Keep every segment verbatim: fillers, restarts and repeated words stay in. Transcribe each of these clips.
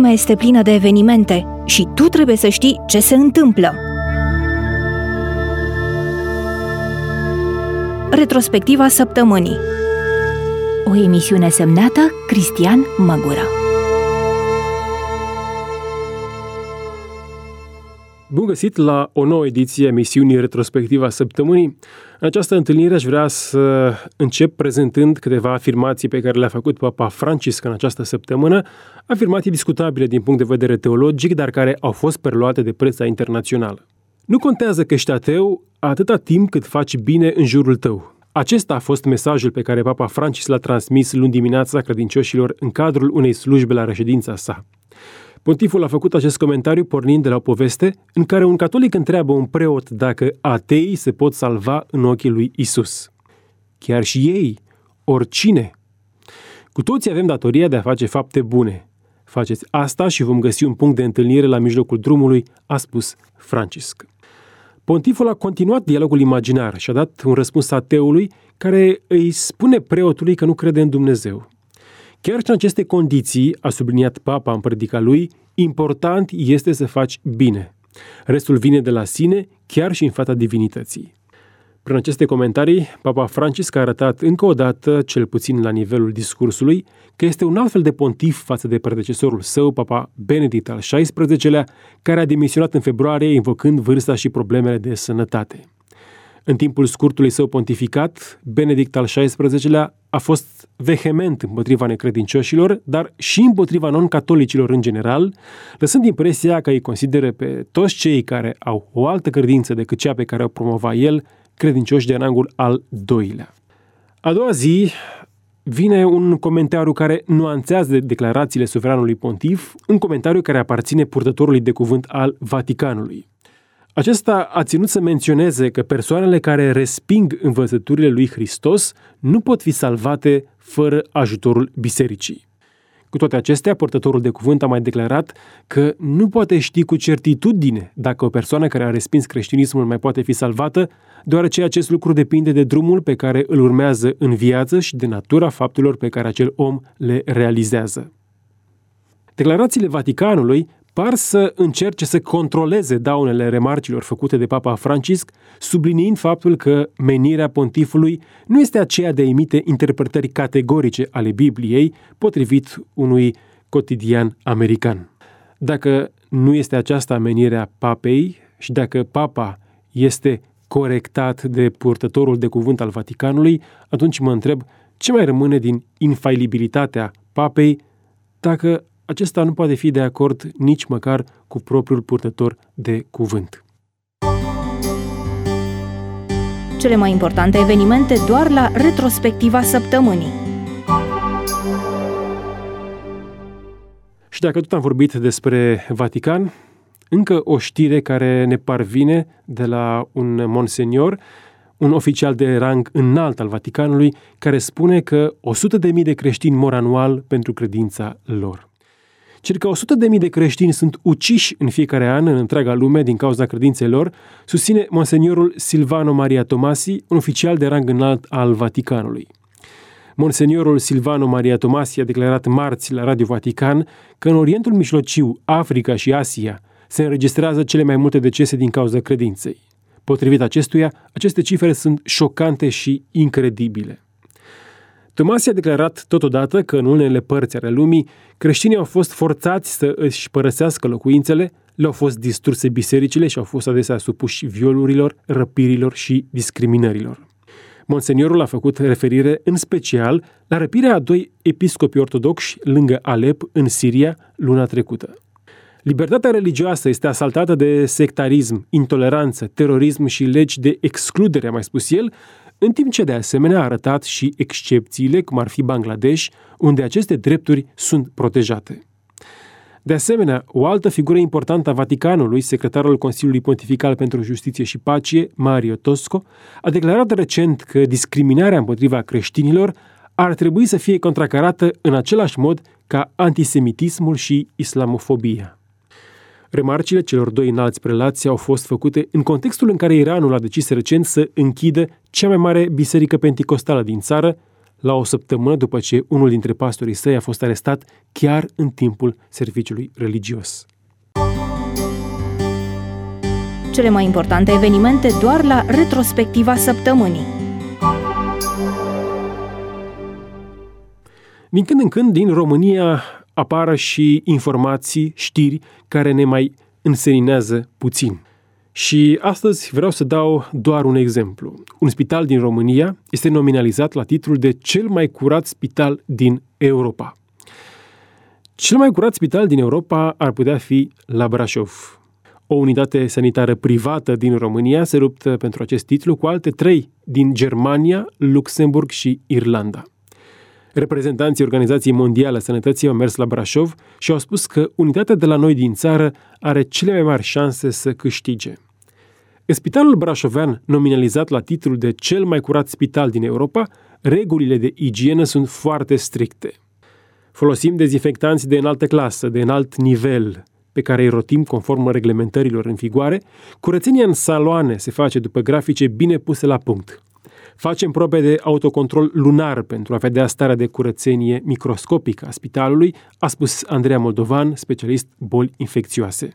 lumea este plină de evenimente și tu trebuie să știi ce se întâmplă. Retrospectiva săptămânii. O emisiune semnată Cristian Măgură. Bun găsit la o nouă ediție a emisiunii Retrospectiva săptămânii. În această întâlnire aș vrea să încep prezentând câteva afirmații pe care le-a făcut Papa Francisc în această săptămână, afirmații discutabile din punct de vedere teologic, dar care au fost preluate de presa internațională. Nu contează că ești ateu atâta timp cât faci bine în jurul tău. Acesta a fost mesajul pe care Papa Francisc l-a transmis luni dimineața credincioșilor în cadrul unei slujbe la reședința sa. Pontiful a făcut acest comentariu pornind de la o poveste în care un catolic întreabă un preot dacă ateii se pot salva în ochii lui Isus. Chiar și ei, oricine. Cu toții avem datoria de a face fapte bune. Faceți asta și vom găsi un punct de întâlnire la mijlocul drumului, a spus Francisc. Pontiful a continuat dialogul imaginar și a dat un răspuns ateului care îi spune preotului că nu crede în Dumnezeu. Chiar și în aceste condiții, a subliniat Papa în predica lui, important este să faci bine. Restul vine de la sine, chiar și în fața divinității. Prin aceste comentarii, Papa Francisc a arătat încă o dată, cel puțin la nivelul discursului, că este un alt fel de pontif față de predecesorul său, Papa Benedict al șaisprezecelea, care a demisionat în februarie invocând vârsta și problemele de sănătate. În timpul scurtului său pontificat, Benedict al șaisprezecelea a fost vehement împotriva necredincioșilor, dar și împotriva non-catolicilor în general, lăsând impresia că îi consideră pe toți cei care au o altă credință decât cea pe care o promova el, credincioși de rangul al doilea. A doua zi vine un comentariu care nuanțează declarațiile suveranului pontif, un comentariu care aparține purtătorului de cuvânt al Vaticanului. Acesta a ținut să menționeze că persoanele care resping învățăturile lui Hristos nu pot fi salvate fără ajutorul bisericii. Cu toate acestea, purtătorul de cuvânt a mai declarat că nu poate ști cu certitudine dacă o persoană care a respins creștinismul mai poate fi salvată, deoarece acest lucru depinde de drumul pe care îl urmează în viață și de natura faptelor pe care acel om le realizează. Declarațiile Vaticanului par să încerce să controleze daunele remarcilor făcute de Papa Francisc, subliniind faptul că menirea pontifului nu este aceea de a emite interpretări categorice ale Bibliei, potrivit unui cotidian american. Dacă nu este aceasta menirea papei și dacă papa este corectat de purtătorul de cuvânt al Vaticanului, atunci mă întreb ce mai rămâne din infailibilitatea papei dacă acesta nu poate fi de acord nici măcar cu propriul purtător de cuvânt. Cele mai importante evenimente doar la retrospectiva săptămânii. Și dacă tot am vorbit despre Vatican, încă o știre care ne parvine de la un monsenior, un oficial de rang înalt al Vaticanului, care spune că o sută de mii de creștini mor anual pentru credința lor. Circa o sută de mii de creștini sunt uciși în fiecare an în întreaga lume din cauza credinței lor, susține monseniorul Silvano Maria Tomasi, un oficial de rang înalt al Vaticanului. Monseniorul Silvano Maria Tomasi a declarat marți la Radio Vatican că în Orientul Mijlociu, Africa și Asia se înregistrează cele mai multe decese din cauza credinței. Potrivit acestuia, aceste cifre sunt șocante și incredibile. Tomasi a declarat totodată că în unele părți ale lumii creștinii au fost forțați să își părăsească locuințele, le-au fost distruse bisericile și au fost adesea supuși violurilor, răpirilor și discriminărilor. Monseniorul a făcut referire în special la răpirea a doi episcopi ortodoxi lângă Alep, în Siria, luna trecută. Libertatea religioasă este asaltată de sectarism, intoleranță, terorism și legi de excludere, a mai spus el, în timp ce de asemenea a arătat și excepțiile, cum ar fi Bangladesh, unde aceste drepturi sunt protejate. De asemenea, o altă figură importantă a Vaticanului, secretarul Consiliului Pontifical pentru Justiție și Pace, Mario Tosco, a declarat recent că discriminarea împotriva creștinilor ar trebui să fie contracarată în același mod ca antisemitismul și islamofobia. Remarcile celor doi înalți prelați au fost făcute în contextul în care Iranul a decis recent să închidă cea mai mare biserică penticostală din țară, la o săptămână după ce unul dintre pastorii săi a fost arestat chiar în timpul serviciului religios. Cele mai importante evenimente doar la retrospectiva săptămânii. Din când în când, din România apară și informații, știri care ne mai înseninează puțin. Și astăzi vreau să dau doar un exemplu. Un spital din România este nominalizat la titlul de cel mai curat spital din Europa. Cel mai curat spital din Europa ar putea fi la Brașov. O unitate sanitară privată din România se luptă pentru acest titlu cu alte trei din Germania, Luxemburg și Irlanda. Reprezentanții Organizației Mondiale a Sănătății au mers la Brașov și au spus că unitatea de la noi din țară are cele mai mari șanse să câștige. În spitalul brașovean, nominalizat la titlul de cel mai curat spital din Europa, regulile de igienă sunt foarte stricte. Folosim dezinfectanți de înaltă clasă, de înalt nivel, pe care îi rotim conform reglementărilor în vigoare. Curățenia în saloane se face după grafice bine puse la punct. Facem probe de autocontrol lunar pentru a vedea starea de curățenie microscopică a spitalului, a spus Andreea Moldovan, specialist boli infecțioase.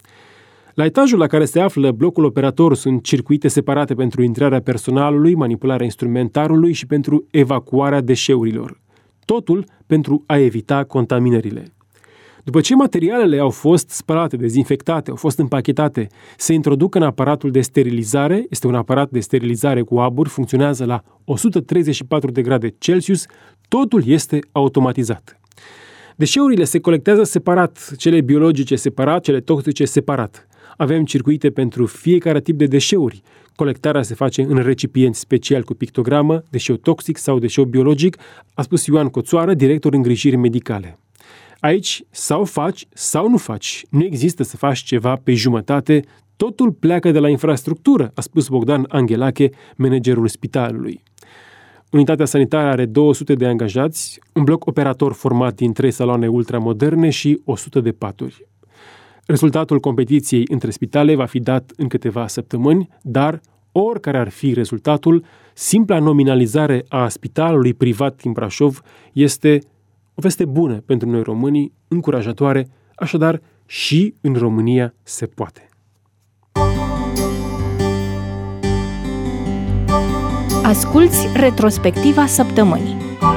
La etajul la care se află blocul operator sunt circuite separate pentru intrarea personalului, manipularea instrumentarului și pentru evacuarea deșeurilor. Totul pentru a evita contaminările. După ce materialele au fost spălate, dezinfectate, au fost împachetate, se introduc în aparatul de sterilizare. Este un aparat de sterilizare cu abur, funcționează la o sută treizeci și patru de grade Celsius, totul este automatizat. Deșeurile se colectează separat, cele biologice separat, cele toxice separat. Avem circuite pentru fiecare tip de deșeuri. Colectarea se face în recipienți special cu pictogramă, deșeu toxic sau deșeu biologic, a spus Ioan Coțoară, director îngrijiri medicale. Aici sau faci sau nu faci. Nu există să faci ceva pe jumătate, totul pleacă de la infrastructură, a spus Bogdan Anghelache, managerul spitalului. Unitatea sanitară are două sute de angajați, un bloc operator format din trei saloane ultramoderne și o sută de paturi. Rezultatul competiției între spitale va fi dat în câteva săptămâni, dar oricare ar fi rezultatul, simpla nominalizare a spitalului privat din Brașov este o veste bună pentru noi românii, încurajatoare, așadar și în România se poate. Asculți retrospectiva săptămânii.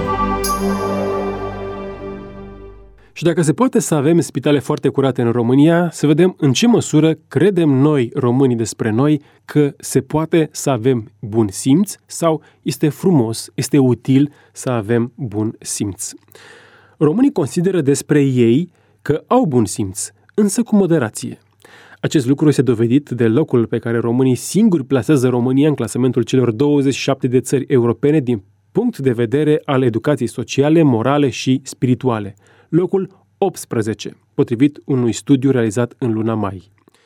Și dacă se poate să avem spitale foarte curate în România, să vedem în ce măsură credem noi, românii, despre noi că se poate să avem bun simț sau este frumos, este util să avem bun simț. Românii consideră despre ei că au bun simț, însă cu moderație. Acest lucru este dovedit de locul pe care românii singuri plasează România în clasamentul celor douăzeci și șapte de țări europene din punct de vedere al educației sociale, morale și spirituale. Locul optsprezece, potrivit unui studiu realizat în luna mai.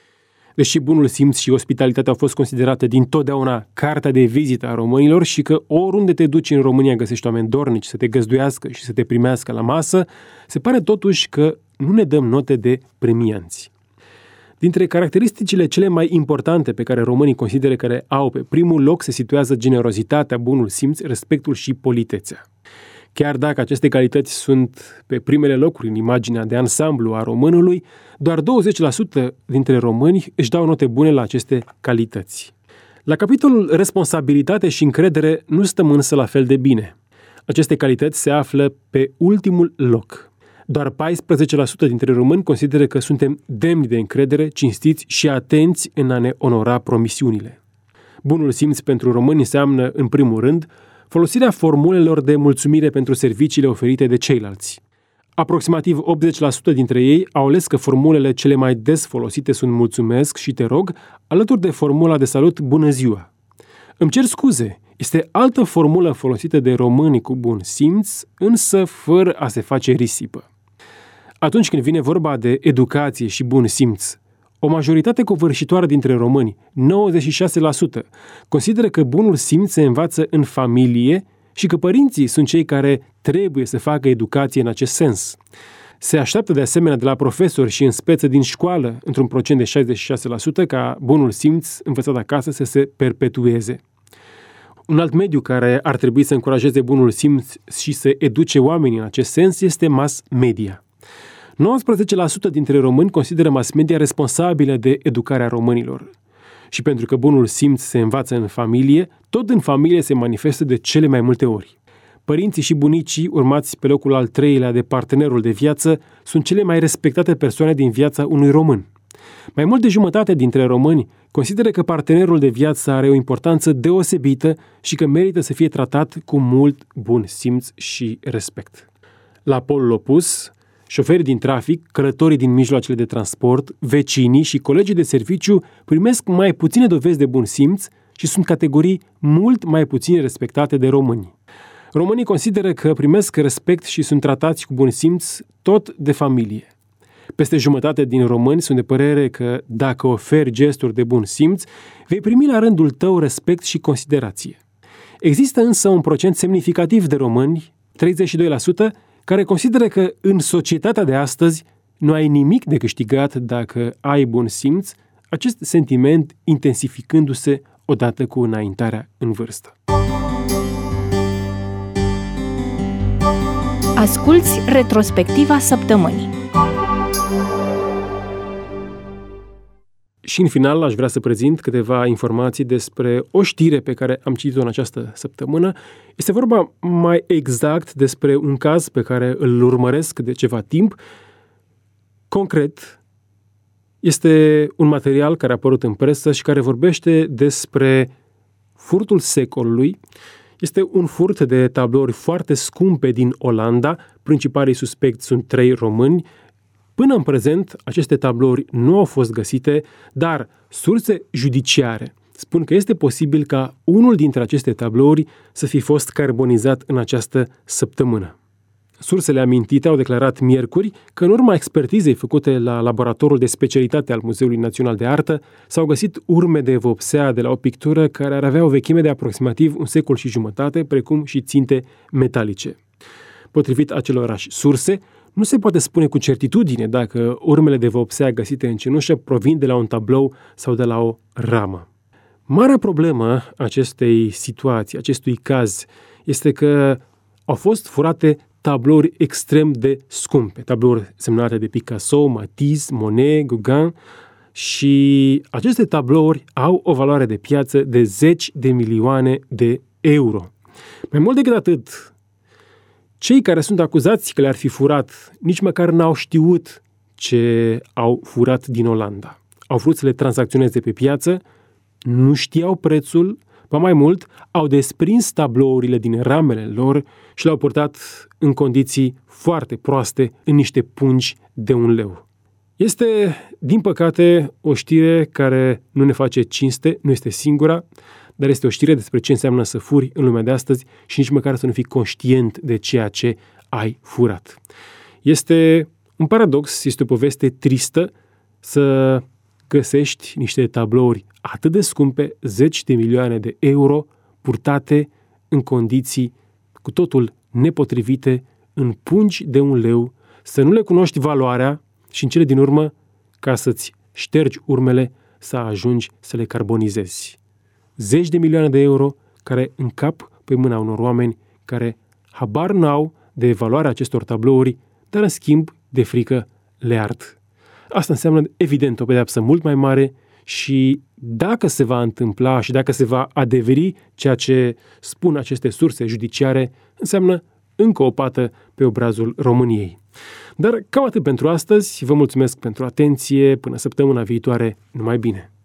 Deși bunul simț și ospitalitatea au fost considerate dintotdeauna cartea de vizită a românilor și că oriunde te duci în România găsești oameni dornici să te găzduiască și să te primească la masă, se pare totuși că nu ne dăm note de premianți. Dintre caracteristicile cele mai importante pe care românii consideră că le au pe primul loc se situează generozitatea, bunul simț, respectul și politețea. Chiar dacă aceste calități sunt pe primele locuri în imaginea de ansamblu a românului, doar douăzeci la sută dintre români își dau note bune la aceste calități. La capitolul responsabilitate și încredere nu stăm însă la fel de bine. Aceste calități se află pe ultimul loc. Doar paisprezece la sută dintre români consideră că suntem demni de încredere, cinstiți și atenți în a ne onora promisiunile. Bunul simț pentru români înseamnă, în primul rând, folosirea formulelor de mulțumire pentru serviciile oferite de ceilalți. Aproximativ optzeci la sută dintre ei au ales că formulele cele mai des folosite sunt mulțumesc și te rog, alături de formula de salut bună ziua. Îmi cer scuze, este altă formulă folosită de românii cu bun simț, însă fără a se face risipă. Atunci când vine vorba de educație și bun simț, o majoritate covârșitoare dintre români, nouăzeci și șase la sută, consideră că bunul simț se învață în familie și că părinții sunt cei care trebuie să facă educație în acest sens. Se așteaptă de asemenea de la profesori și în speță din școală, într-un procent de șaizeci și șase la sută, ca bunul simț învățat acasă să se perpetueze. Un alt mediu care ar trebui să încurajeze bunul simț și să educe oamenii în acest sens este mass media. nouăsprezece la sută dintre români consideră mass media responsabilă de educarea românilor. Și pentru că bunul simț se învață în familie, tot în familie se manifestă de cele mai multe ori. Părinții și bunicii, urmați pe locul al treilea de partenerul de viață, sunt cele mai respectate persoane din viața unui român. Mai mult de jumătate dintre români consideră că partenerul de viață are o importanță deosebită și că merită să fie tratat cu mult bun simț și respect. La polul opus, șoferii din trafic, călătorii din mijloacele de transport, vecinii și colegii de serviciu primesc mai puține dovezi de bun simț și sunt categorii mult mai puțin respectate de români. Românii consideră că primesc respect și sunt tratați cu bun simț tot de familie. Peste jumătate din români sunt de părere că dacă oferi gesturi de bun simț, vei primi la rândul tău respect și considerație. Există însă un procent semnificativ de români, treizeci și doi la sută, care consideră că în societatea de astăzi nu ai nimic de câștigat dacă ai bun simț, acest sentiment intensificându-se odată cu înaintarea în vârstă. Asculți retrospectiva săptămânii. Și în final aș vrea să prezint câteva informații despre o știre pe care am citit-o în această săptămână. Este vorba mai exact despre un caz pe care îl urmăresc de ceva timp. Concret, este un material care a apărut în presă și care vorbește despre furtul secolului. Este un furt de tablouri foarte scumpe din Olanda. Principalii suspecți sunt trei români. Până în prezent, aceste tablouri nu au fost găsite, dar surse judiciare spun că este posibil ca unul dintre aceste tablouri să fi fost carbonizat în această săptămână. Sursele amintite au declarat miercuri că în urma expertizei făcute la laboratorul de specialitate al Muzeului Național de Artă s-au găsit urme de vopsea de la o pictură care ar avea o vechime de aproximativ un secol și jumătate, precum și ținte metalice. Potrivit acelorași surse, nu se poate spune cu certitudine dacă urmele de vopsea găsite în cenușă provin de la un tablou sau de la o ramă. Marea problemă acestei situații, acestui caz, este că au fost furate tablouri extrem de scumpe, tablouri semnate de Picasso, Matisse, Monet, Gauguin, și aceste tablouri au o valoare de piață de zeci de milioane de euro. Mai mult decât atât, cei care sunt acuzați că le-ar fi furat nici măcar n-au știut ce au furat din Olanda. Au vrut să le tranzacționeze pe piață, nu știau prețul, ba mai mult, au desprins tablourile din ramele lor și le-au purtat în condiții foarte proaste în niște pungi de un leu. Este, din păcate, o știre care nu ne face cinste, nu este singura, dar este o știre despre ce înseamnă să furi în lumea de astăzi și nici măcar să nu fii conștient de ceea ce ai furat. Este un paradox, este o poveste tristă să găsești niște tablouri atât de scumpe, zeci de milioane de euro, purtate în condiții cu totul nepotrivite, în pungi de un leu, să nu le cunoști valoarea și în cele din urmă, ca să-ți ștergi urmele, să ajungi să le carbonizezi. Zeci de milioane de euro care încap pe mâna unor oameni care habar n-au de valoarea acestor tablouri, dar în schimb de frică le ard. Asta înseamnă evident o pedeapsă mult mai mare și dacă se va întâmpla și dacă se va adeveri ceea ce spun aceste surse judiciare, înseamnă încă o pată pe obrazul României. Dar cam atât pentru astăzi, vă mulțumesc pentru atenție, până săptămâna viitoare, numai bine!